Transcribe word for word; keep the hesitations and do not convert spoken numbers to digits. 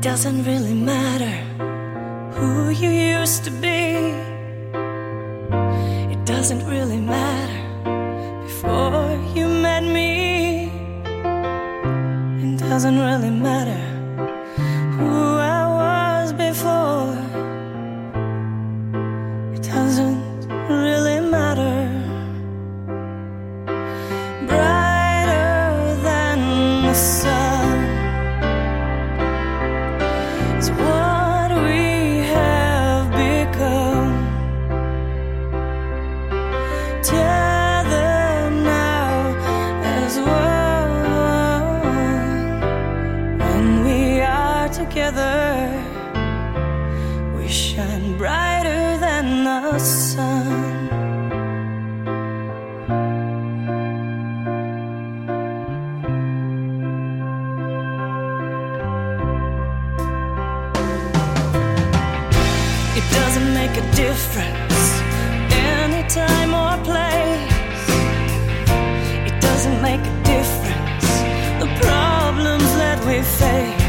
doesn't really matter who you used to be. It doesn't really matter before you met me. It doesn't really matter who I was before. It doesn't really matter. Brighter than the sun is what we have become. Tethered now as one. When we are together, we shine brighter than the sun. It doesn't make a difference any time or place. It doesn't make a difference the problems that we face.